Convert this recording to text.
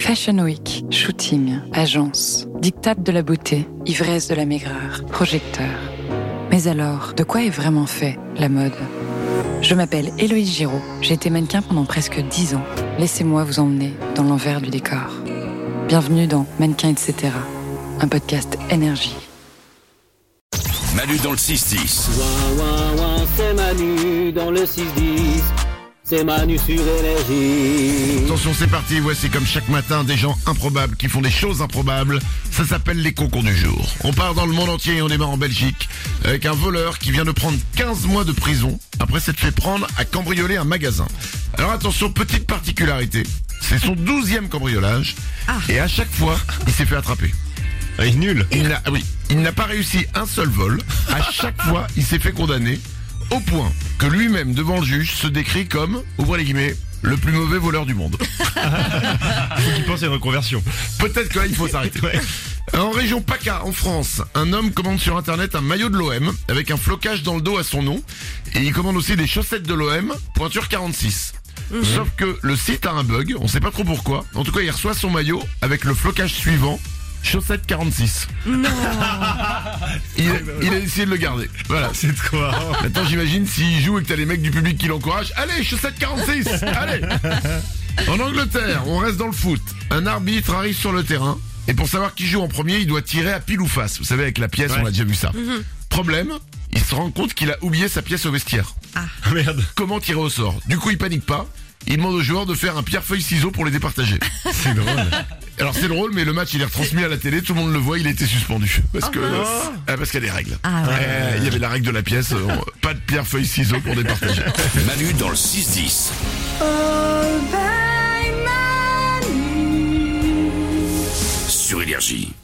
Fashion Week, shooting, agence, diktat de la beauté, ivresse de la maigreur, projecteur. Mais alors, de quoi est vraiment fait la mode ? Je m'appelle Héloïse Giraud, j'ai été mannequin pendant presque 10 ans. Laissez-moi vous emmener dans l'envers du décor. Bienvenue dans Mannequin etc., un podcast énergie. Manu dans le 6-10. Ouin, ouin, ouin, c'est Manu dans le 6-10. C'est Manu sur Énergie. Attention, c'est parti, voici comme chaque matin des gens improbables qui font des choses improbables. Ça s'appelle les concours du jour. On part dans le monde entier et on démarre en Belgique avec un voleur qui vient de prendre 15 mois de prison après s'être fait prendre à cambrioler un magasin. Alors attention, petite particularité, c'est son 12e cambriolage et à chaque fois, il s'est fait attraper. Il est nul. Il n'a pas réussi un seul vol. À chaque fois, il s'est fait condamner au point que lui-même, devant le juge, se décrit comme, ouvrez les guillemets, le plus mauvais voleur du monde. Faut qu'il pense à une reconversion. Peut-être que là, il faut s'arrêter. Ouais. En région PACA, en France, un homme commande sur internet un maillot de l'OM avec un flocage dans le dos à son nom. Et il commande aussi des chaussettes de l'OM, pointure 46. Sauf que le site a un bug, on sait pas trop pourquoi. En tout cas, il reçoit son maillot avec le flocage suivant, chaussette 46. Non. Il a essayé de le garder. Voilà. C'est trop marrant. Maintenant, j'imagine s'il joue et que t'as les mecs du public qui l'encouragent. Allez, chaussette 46. Allez. En Angleterre, on reste dans le foot. Un arbitre arrive sur le terrain et pour savoir qui joue en premier, il doit tirer à pile ou face. Vous savez, avec la pièce, on a déjà vu ça. Problème, il se rend compte qu'il a oublié sa pièce au vestiaire. Merde. Comment tirer au sort ? Du coup, il panique pas. Il demande aux joueurs de faire un pierre-feuille-ciseau pour les départager. C'est drôle. Alors c'est drôle, mais le match il est retransmis à la télé, tout le monde le voit, il a été suspendu. Parce qu'il y a des règles. Il y avait la règle de la pièce, pas de pierre-feuille-ciseau pour départager. Manu dans le 6-10. Sur Énergie.